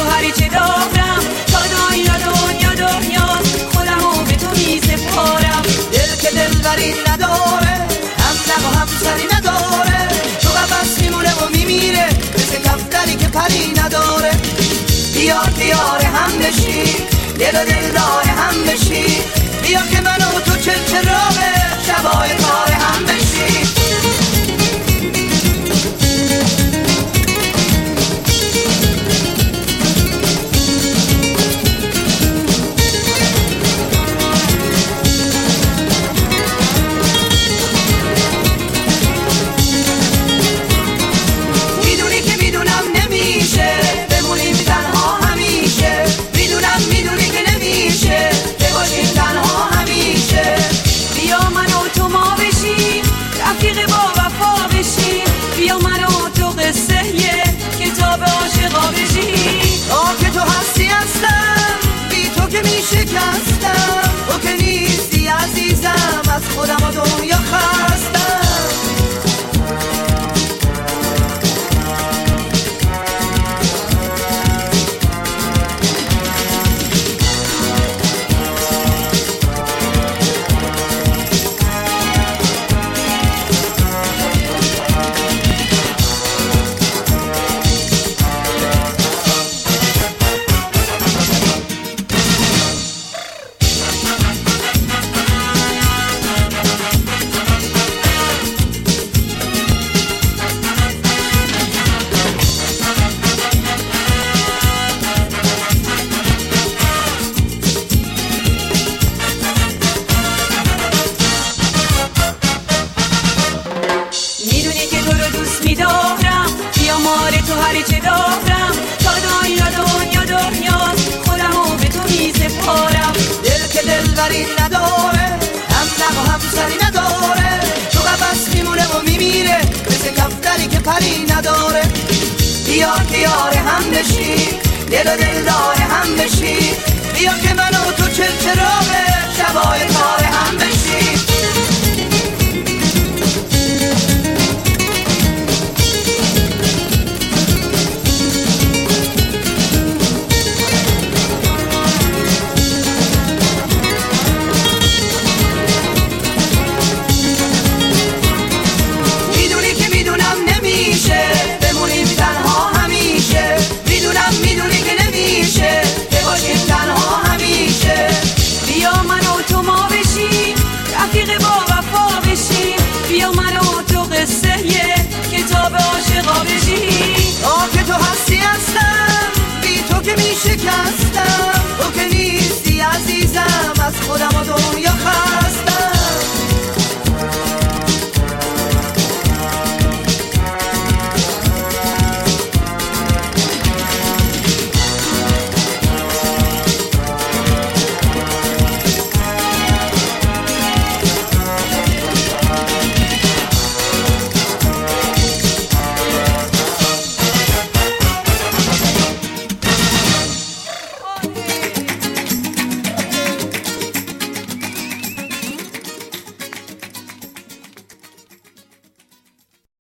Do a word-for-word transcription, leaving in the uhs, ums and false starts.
هرچه دارم تا دنیا دنیا دنیا خودمو به تو میسپارم. دل که دلبری نداره، همدم و همسری نداره، تو قفس میمونه و میمیره مثل کفتری که پری نداره. بیا که یار هم بشی، دل و دلدار هم بشی، بیا که من و تو چل چراغه شبای کار هم بشی. شکستم او که نیستی عزیزم، از خودم و دنیا خستم. تو هرچه دارم تا دنیا دنیا دنیا خودمو به تو میسپارم. دل که دلبری نداره، همدم و همسری نداره، تو قفس میمونه و میمیره مثل کفتری که پری نداره. بیا که یار هم بشی، دل و دلدار هم بشی، بیا که من و تو چل چراغه شبای کار هم بشی. شکستم او که نیستی عزیزم، از خودم و دنیا